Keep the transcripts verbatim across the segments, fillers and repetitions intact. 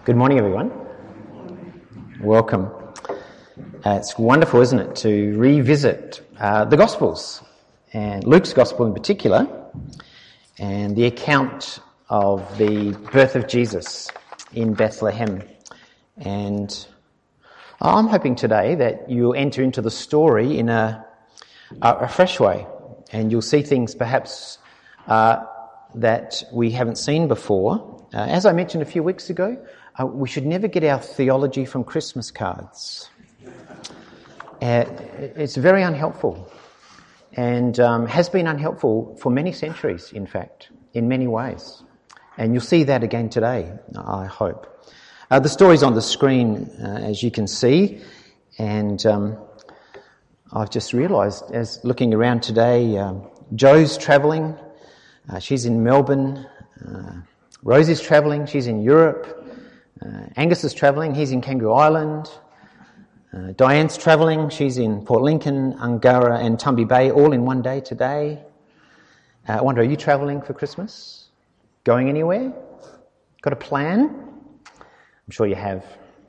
Good morning, everyone. Welcome. Uh, it's wonderful, isn't it, to revisit uh, the Gospels, and Luke's Gospel in particular, and the account of the birth of Jesus in Bethlehem. And I'm hoping today that you'll enter into the story in a, a fresh way, and you'll see things perhaps uh, that we haven't seen before. Uh, as I mentioned a few weeks ago, Uh, we should never get our theology from Christmas cards. Uh, it's very unhelpful, and um, has been unhelpful for many centuries, in fact, in many ways. And you'll see that again today, I hope. Uh, the story's on the screen, uh, as you can see, and um, I've just realised, as looking around today, um, Jo's travelling, uh, she's in Melbourne, uh, Rosie's travelling, she's in Europe, Uh, Angus is travelling, he's in Kangaroo Island. Uh, Diane's travelling, she's in Port Lincoln, Angara and Tumby Bay, all in one day today. Uh, I wonder, are you travelling for Christmas? Going anywhere? Got a plan? I'm sure you have.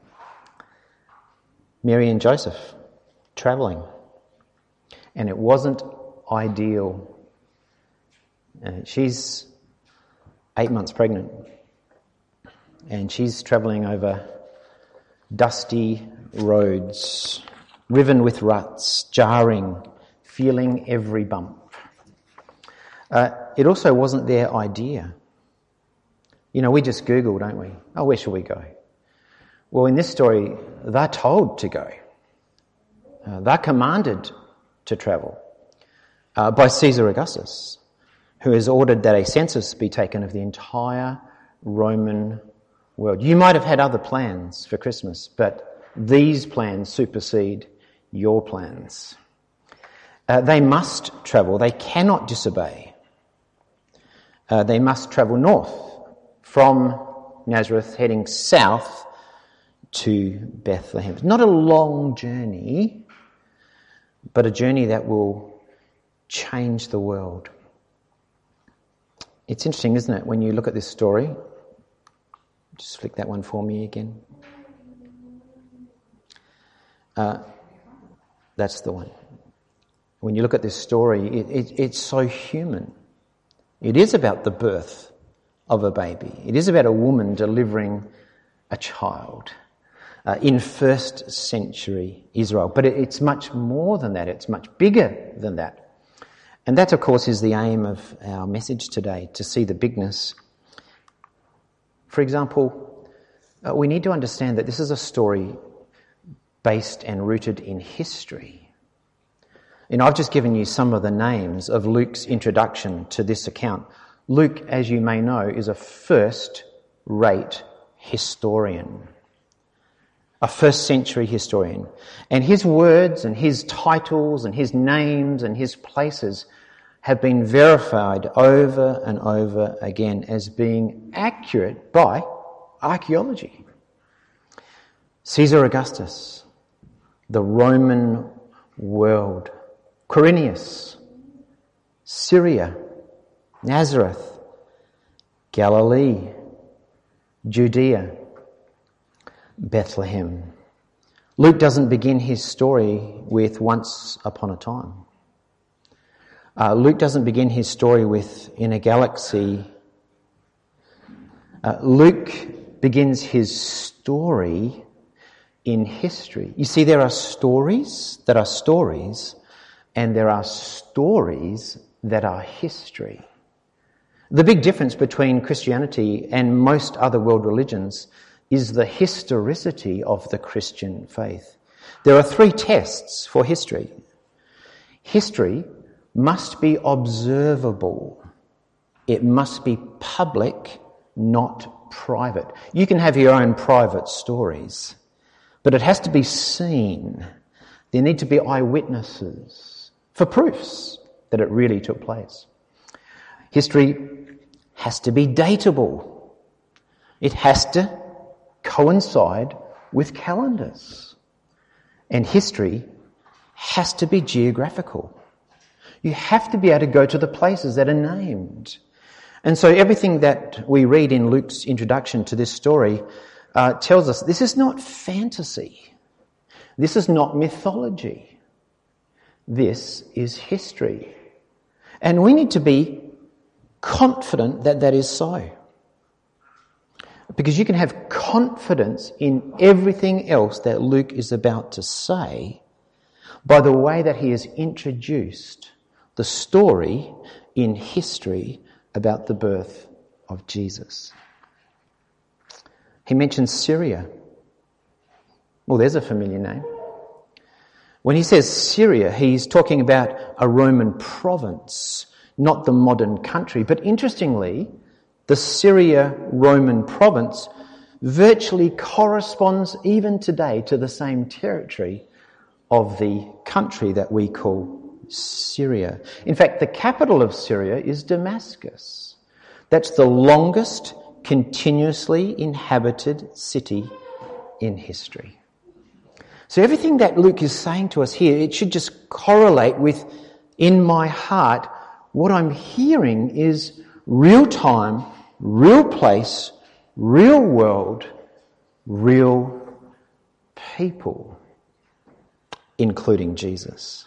Mary and Joseph, travelling. And it wasn't ideal. Uh, she's eight months pregnant. And she's travelling over dusty roads, riven with ruts, jarring, feeling every bump. Uh, it also wasn't their idea. You know, we just Google, don't we? Oh, where shall we go? Well, in this story, they're told to go. Uh, they're commanded to travel uh, by Caesar Augustus, who has ordered that a census be taken of the entire Roman world. You might have had other plans for Christmas, but these plans supersede your plans. Uh, they must travel. They cannot disobey. Uh, they must travel north from Nazareth, heading south to Bethlehem. It's not a long journey, but a journey that will change the world. It's interesting, isn't it, when you look at this story? Just flick that one for me again. Uh, that's the one. When you look at this story, it, it, it's so human. It is about the birth of a baby. It is about a woman delivering a child uh, in first century Israel. But it, it's much more than that. It's much bigger than that. And that, of course, is the aim of our message today, to see the bigness. For example, uh, we need to understand that this is a story based and rooted in history. And I've just given you some of the names of Luke's introduction to this account. Luke, as you may know, is a first-rate historian, a first-century historian. And his words and his titles and his names and his places have been verified over and over again as being accurate by archaeology. Caesar Augustus, the Roman world, Quirinius, Syria, Nazareth, Galilee, Judea, Bethlehem. Luke doesn't begin his story with once upon a time. Uh, Luke doesn't begin his story with in a galaxy. Uh, Luke begins his story in history. You see, there are stories that are stories, and there are stories that are history. The big difference between Christianity and most other world religions is the historicity of the Christian faith. There are three tests for history. History must be observable. It must be public, not private. You can have your own private stories, but it has to be seen. There need to be eyewitnesses for proofs that it really took place. History has to be dateable. It has to coincide with calendars. And history has to be geographical. You have to be able to go to the places that are named. And so everything that we read in Luke's introduction to this story uh, tells us this is not fantasy. This is not mythology. This is history. And we need to be confident that that is so. Because you can have confidence in everything else that Luke is about to say by the way that he has introduced the story in history about the birth of Jesus. He mentions Syria. Well, there's a familiar name. When he says Syria, he's talking about a Roman province, not the modern country. But interestingly, the Syria Roman province virtually corresponds even today to the same territory of the country that we call Syria. In fact, the capital of Syria is Damascus. That's the longest continuously inhabited city in history. So everything that Luke is saying to us here, it should just correlate with, in my heart, what I'm hearing is real time, real place, real world, real people, including Jesus.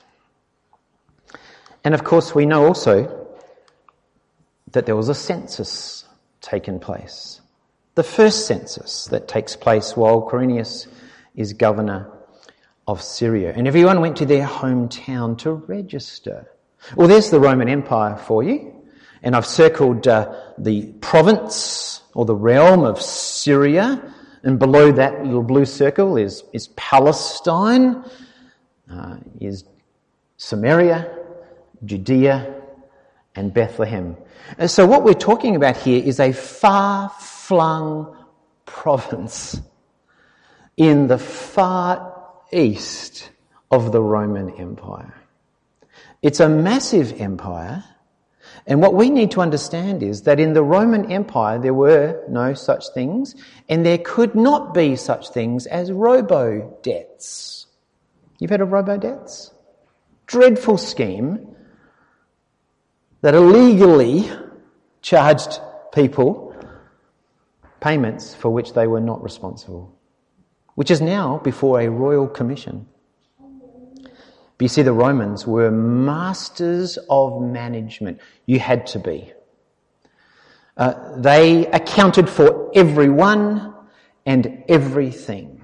And of course, we know also that there was a census taken place. The first census that takes place while Quirinius is governor of Syria. And everyone went to their hometown to register. Well, there's the Roman Empire for you. And I've circled uh, the province or the realm of Syria. And below that little blue circle is, is Palestine, uh, is Samaria, Judea, and Bethlehem. And so what we're talking about here is a far-flung province in the far east of the Roman Empire. It's a massive empire, and what we need to understand is that in the Roman Empire there were no such things, and there could not be such things as robo-debts. You've heard of robo-debts? Dreadful scheme that illegally charged people payments for which they were not responsible, which is now before a royal commission. But you see, the Romans were masters of management. You had to be. Uh, they accounted for everyone and everything.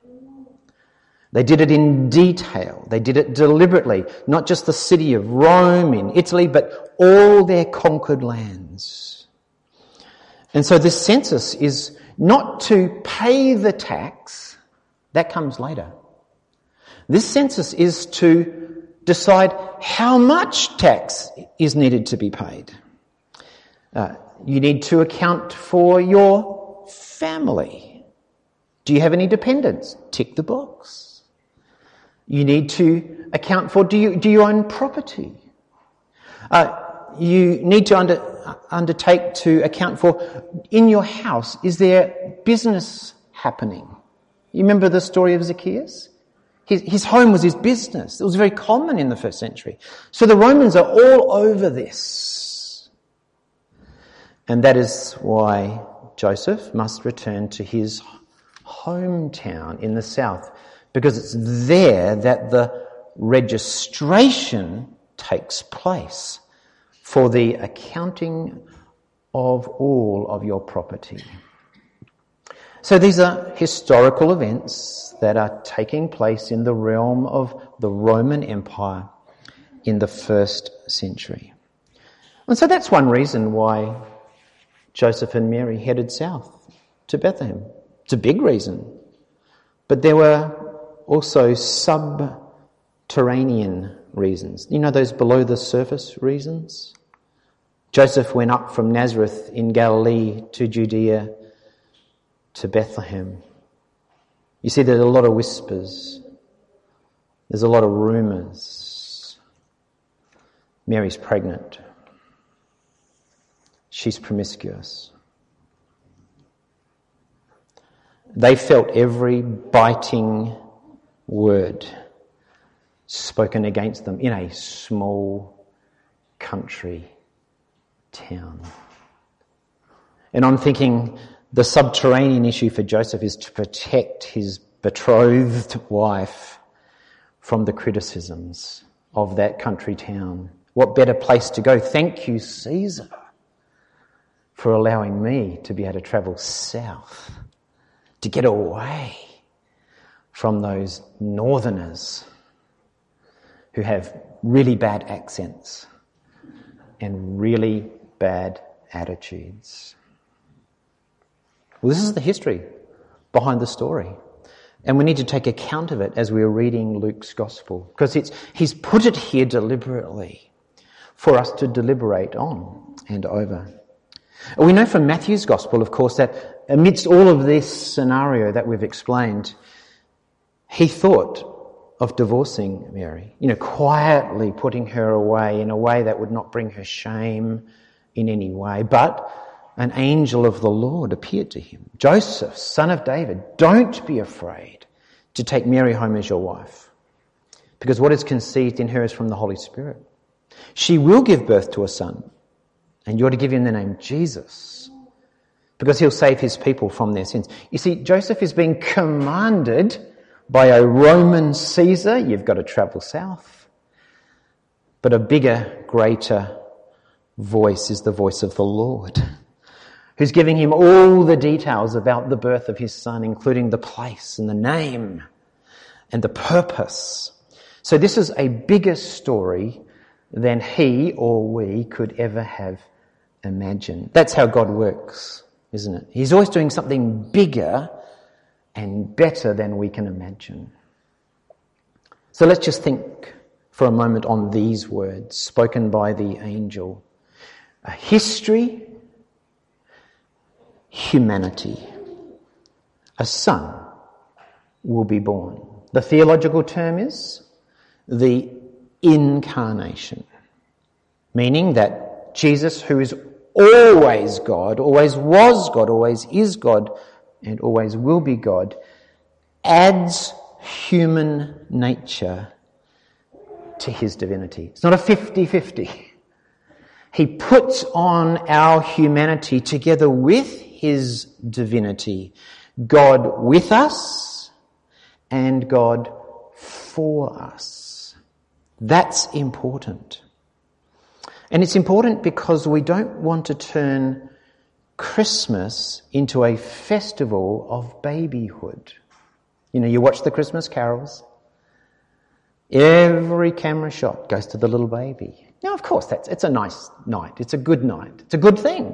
They did it in detail. They did it deliberately. Not just the city of Rome in Italy, but all their conquered lands. And so this census is not to pay the tax. That comes later. This census is to decide how much tax is needed to be paid. Uh, you need to account for your family. Do you have any dependents? Tick the box. You need to account for, do you, do you own property? Uh, you need to under, undertake to account for, in your house, is there business happening? You remember the story of Zacchaeus? His, his home was his business. It was very common in the first century. So the Romans are all over this. And that is why Joseph must return to his hometown in the south, because it's there that the registration takes place for the accounting of all of your property. So these are historical events that are taking place in the realm of the Roman Empire in the first century. And so that's one reason why Joseph and Mary headed south to Bethlehem. It's a big reason. But there were also subterranean reasons. You know, those below the surface reasons? Joseph went up from Nazareth in Galilee to Judea to Bethlehem. You see, there's a lot of whispers. There's a lot of rumours. Mary's pregnant. She's promiscuous. They felt every biting word spoken against them in a small country town. And I'm thinking The subterranean issue for Joseph is to protect his betrothed wife from the criticisms of that country town. What better place to go? Thank you, Caesar, for allowing me to be able to travel south, to get away from those northerners who have really bad accents and really bad attitudes. Well, this is the history behind the story. And we need to take account of it as we're reading Luke's gospel, because it's he's put it here deliberately for us to deliberate on and over. We know from Matthew's gospel, of course, that amidst all of this scenario that we've explained, he thought of divorcing Mary, you know, quietly putting her away in a way that would not bring her shame in any way. But an angel of the Lord appeared to him. Joseph, son of David, don't be afraid to take Mary home as your wife, because what is conceived in her is from the Holy Spirit. She will give birth to a son, and you're to give him the name Jesus, because he'll save his people from their sins. You see, Joseph is being commanded by a Roman Caesar, you've got to travel south. But a bigger, greater voice is the voice of the Lord, who's giving him all the details about the birth of his son, including the place and the name and the purpose. So this is a bigger story than he or we could ever have imagined. That's how God works, isn't it? He's always doing something bigger and better than we can imagine. So let's just think for a moment on these words spoken by the angel. A history, humanity. A son will be born. The theological term is the incarnation, meaning that Jesus, who is always God, always was God, always is God, and always will be God, adds human nature to his divinity. It's not a fifty-fifty. He puts on our humanity together with his divinity. God with us and God for us. That's important. And it's important because we don't want to turn Christmas into a festival of babyhood. You know, you watch the Christmas carols. Every camera shot goes to the little baby. Now, of course, that's it's a nice night. It's a good night. It's a good thing.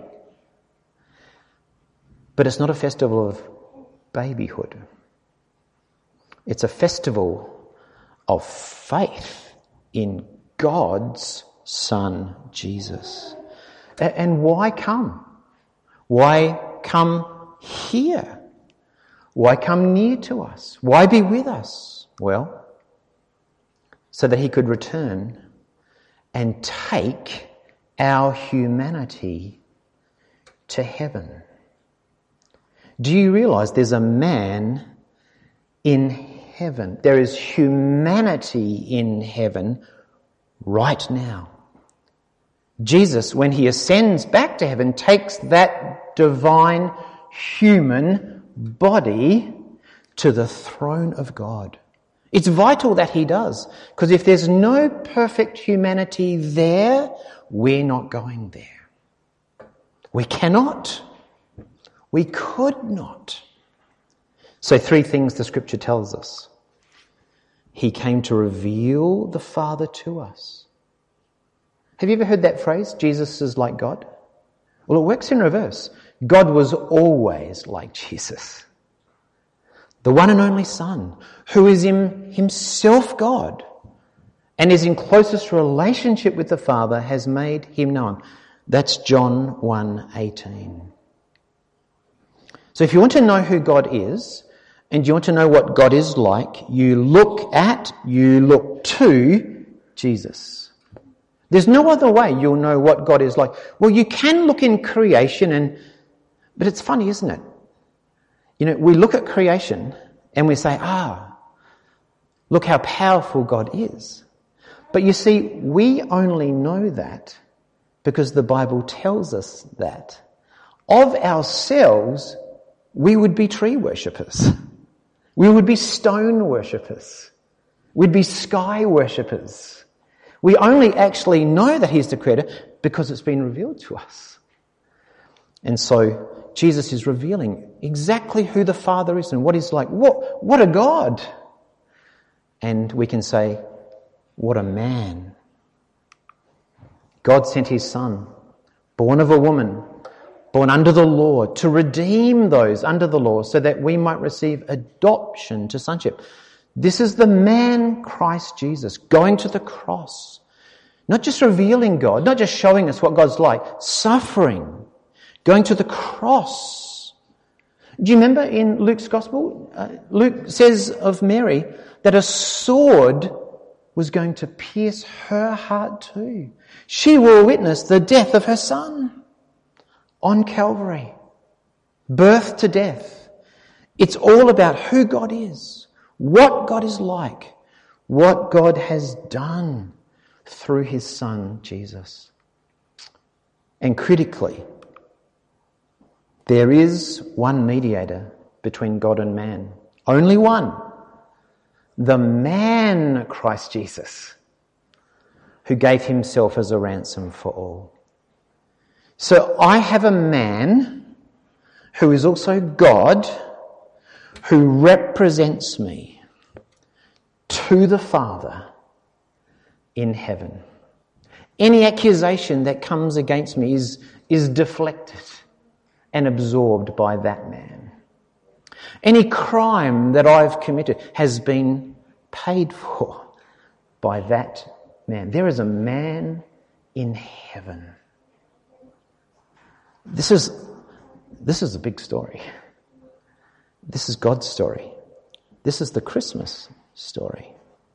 But it's not a festival of babyhood. It's a festival of faith in God's Son, Jesus. And why come? Why come here? Why come near to us? Why be with us? Well, so that he could return and take our humanity to heaven. Do you realise there's a man in heaven? There is humanity in heaven right now. Jesus, when he ascends back to heaven, takes that divine human body to the throne of God. It's vital that he does, because if there's no perfect humanity there, we're not going there. We cannot. We could not. So three things the scripture tells us. He came to reveal the Father to us. Have you ever heard that phrase, Jesus is like God? Well, it works in reverse. God was always like Jesus. The one and only Son, who is in himself God and is in closest relationship with the Father, has made him known. That's John one eighteen. So if you want to know who God is, and you want to know what God is like, you look at, you look to Jesus. There's no other way you'll know what God is like. Well, you can look in creation, and but it's funny, isn't it? You know, we look at creation and we say, ah, look how powerful God is. But you see, we only know that because the Bible tells us that. Of ourselves, we would be tree worshippers. We would be stone worshippers. We'd be sky worshippers. We only actually know that he's the creator because it's been revealed to us. And so Jesus is revealing exactly who the Father is and what he's like. What, what a God! And we can say, what a man. God sent his Son, born of a woman, born under the law, to redeem those under the law so that we might receive adoption to sonship. This is the man Christ Jesus going to the cross. Not just revealing God, not just showing us what God's like, suffering, going to the cross. Do you remember in Luke's Gospel? Uh, Luke says of Mary that a sword was going to pierce her heart too. She will witness the death of her son on Calvary. Birth to death. It's all about who God is, what God is like, what God has done through his Son, Jesus. And critically, there is one mediator between God and man. Only one. The man, Christ Jesus, who gave himself as a ransom for all. So I have a man who is also God, who represents me to the Father in heaven. Any accusation that comes against me is, is deflected and absorbed by that man. Any crime that I've committed has been paid for by that man. There is a man in heaven. This is, this is a big story. This is God's story. This is the Christmas story.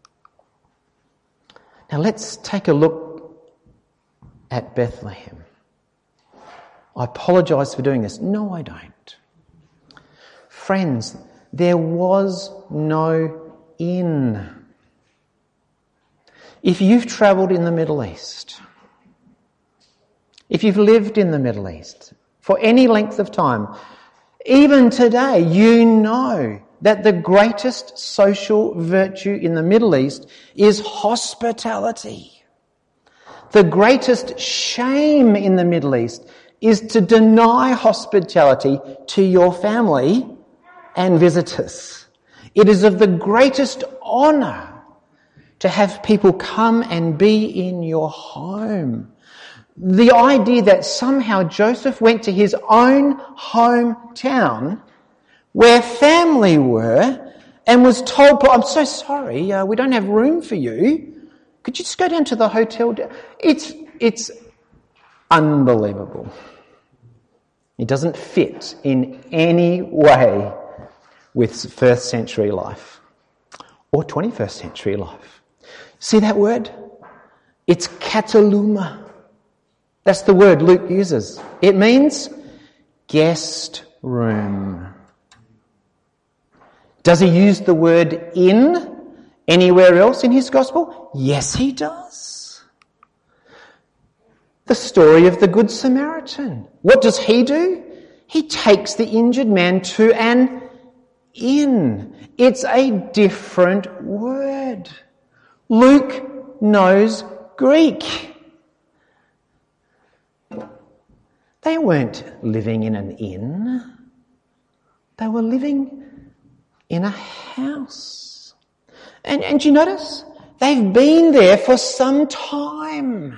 Now let's take a look at Bethlehem. I apologise for doing this. No, I don't. Friends, there was no inn. If you've travelled in the Middle East, if you've lived in the Middle East for any length of time, even today, you know that the greatest social virtue in the Middle East is hospitality. The greatest shame in the Middle East is to deny hospitality to your family and visitors. It is of the greatest honour to have people come and be in your home. The idea that somehow Joseph went to his own hometown where family were and was told, I'm so sorry, uh, we don't have room for you. Could you just go down to the hotel? It's, it's unbelievable. It doesn't fit in any way with first century life or twenty-first century life. See that word? It's kataluma. That's the word Luke uses. It means guest room. Does he use the word inn anywhere else in his gospel? Yes, he does. The story of the Good Samaritan. What does he do? He takes the injured man to an inn. It's a different word. Luke knows Greek. They weren't living in an inn. They were living in a house. And, and you notice? They've been there for some time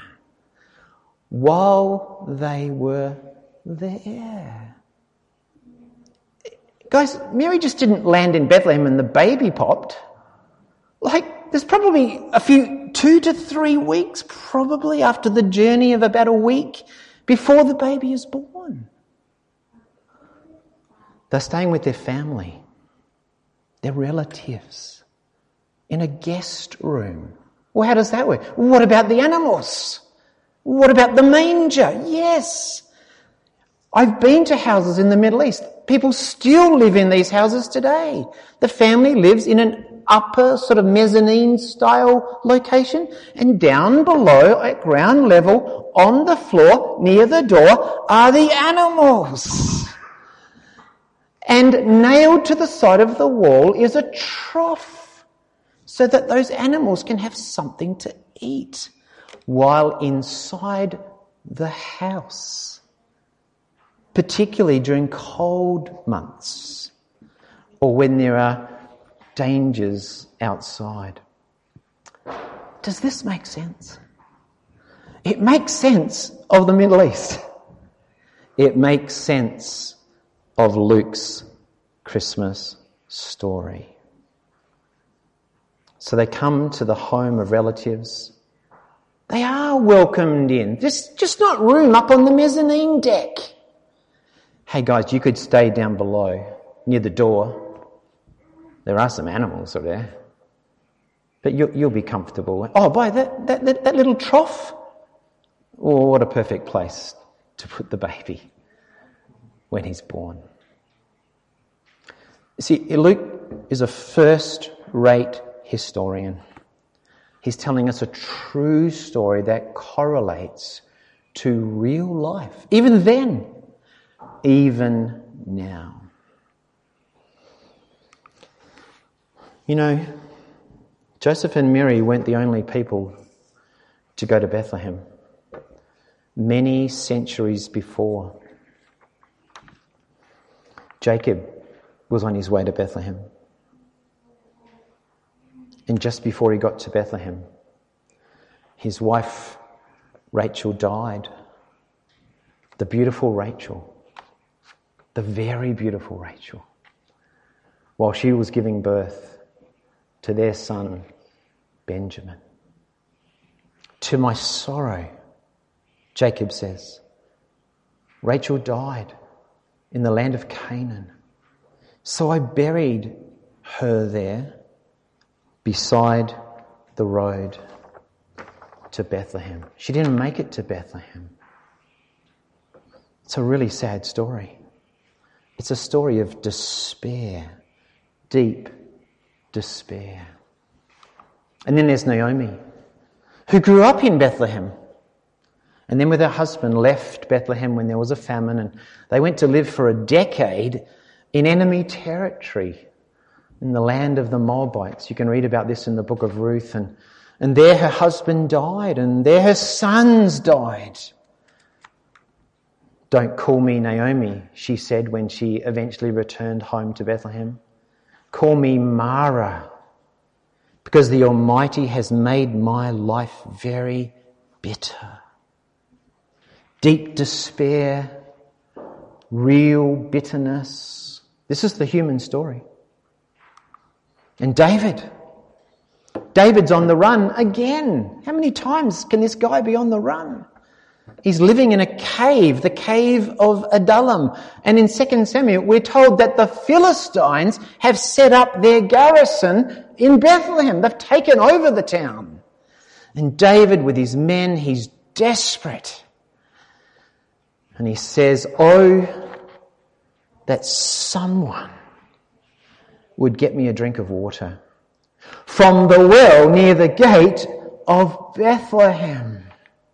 while they were there. Guys, Mary just didn't land in Bethlehem and the baby popped. Like, there's probably a few, two to three weeks probably after the journey of about a week before the baby is born. They're staying with their family, their relatives, in a guest room. Well, how does that work? What about the animals? What about the manger? Yes. I've been to houses in the Middle East. People still live in these houses today. The family lives in an upper sort of mezzanine style location, and down below at ground level on the floor near the door are the animals. And nailed to the side of the wall is a trough so that those animals can have something to eat while inside the house, particularly during cold months or when there are dangers outside. Does this make sense? It makes sense of the Middle East. It makes sense of Luke's Christmas story. So they come to the home of relatives. They are welcomed in. There's just not room up on the mezzanine deck. Hey guys, you could stay down below near the door. There are some animals over there. But you'll, you'll be comfortable. Oh, boy, that, that, that, that little trough. Oh, what a perfect place to put the baby when he's born. See, Luke is a first-rate historian. He's telling us a true story that correlates to real life, even then, even now. You know, Joseph and Mary weren't the only people to go to Bethlehem. Many centuries before, Jacob was on his way to Bethlehem. And just before he got to Bethlehem, his wife Rachel died. The beautiful Rachel, the very beautiful Rachel, while she was giving birth to their son Benjamin. To my sorrow, Jacob says, Rachel died in the land of Canaan. So I buried her there beside the road to Bethlehem. She didn't make it to Bethlehem. It's a really sad story. It's a story of despair, deep despair. And then there's Naomi, who grew up in Bethlehem. And then with her husband left Bethlehem when there was a famine, and they went to live for a decade in enemy territory in the land of the Moabites. You can read about this in the book of Ruth. And, and there her husband died, and there her sons died. Don't call me Naomi, she said when she eventually returned home to Bethlehem. Call me Mara, because the Almighty has made my life very bitter. Deep despair, real bitterness. This is the human story. And David. David's on the run again. How many times can this guy be on the run? He's living in a cave, the cave of Adullam. And in Second Samuel, we're told that the Philistines have set up their garrison in Bethlehem. They've taken over the town. And David, with his men, he's desperate. And he says, oh, that someone would get me a drink of water from the well near the gate of Bethlehem.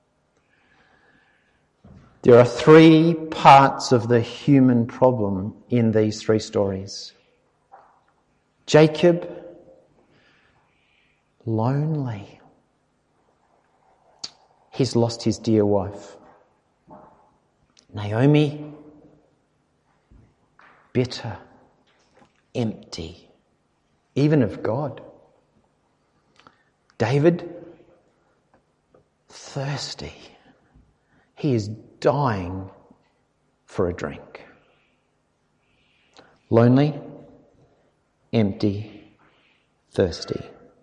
There are three parts of the human problem in these three stories. Jacob, lonely. He's lost his dear wife. Naomi, bitter, empty, even of God. David, thirsty. He is dying for a drink. Lonely, empty, thirsty.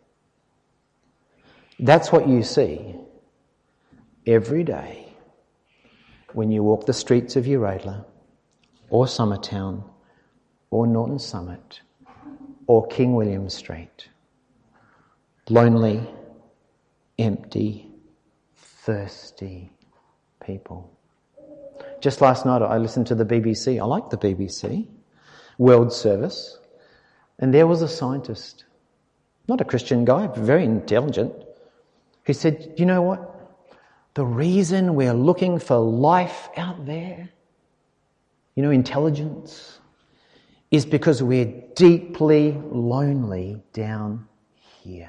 That's what you see every day when you walk the streets of Euraidla or Summertown or Norton Summit or King William Street. Lonely, empty, thirsty people. Just last night I listened to the B B C. I like the B B C, World Service, and there was a scientist, not a Christian guy, but very intelligent, who said, you know what? The reason we're looking for life out there, you know, intelligence, is because we're deeply lonely down here.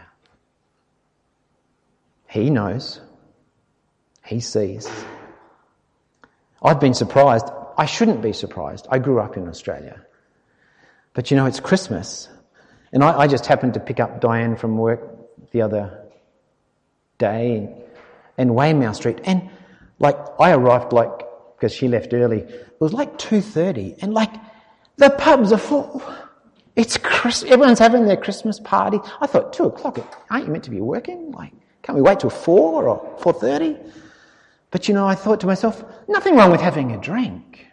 He knows. He sees. I've been surprised. I shouldn't be surprised. I grew up in Australia. But you know, it's Christmas. And I, I just happened to pick up Diane from work the other day in Weymouth Street. And like, I arrived like, because she left early, it was like two thirty. And like, the pubs are full. It's Chris, everyone's having their Christmas party. I thought, two o'clock, aren't you meant to be working? Like, can't we wait till four or four thirty? But you know, I thought to myself, nothing wrong with having a drink.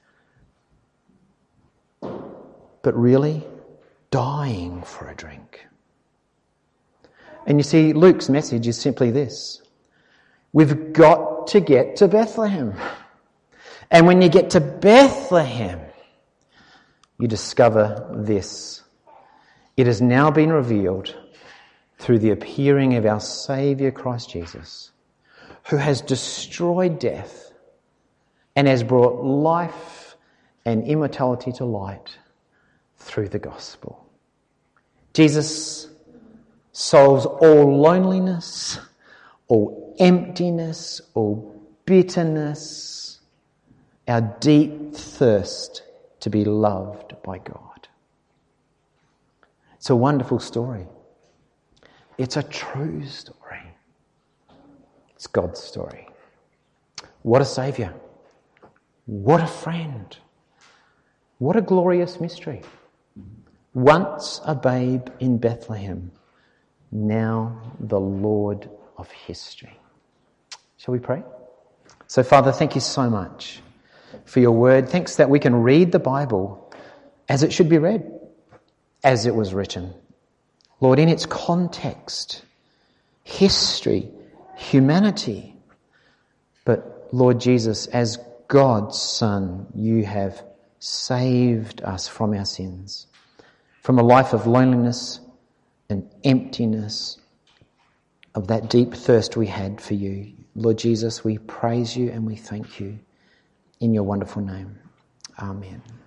But really, dying for a drink. And you see, Luke's message is simply this. We've got to get to Bethlehem. And when you get to Bethlehem, you discover this. It has now been revealed through the appearing of our Saviour Christ Jesus, who has destroyed death and has brought life and immortality to light through the gospel. Jesus solves all loneliness, all emptiness, all bitterness, our deep thirst to be loved by God. It's a wonderful story. It's a true story. It's God's story. What a Saviour. What a friend. What a glorious mystery. Once a babe in Bethlehem, now the Lord of history. Shall we pray? So, Father, thank you so much for your word. Thanks that we can read the Bible as it should be read, as it was written. Lord, in its context, history, humanity. But Lord Jesus, as God's Son, you have saved us from our sins, from a life of loneliness and emptiness, of that deep thirst we had for you. Lord Jesus, we praise you and we thank you in your wonderful name. Amen.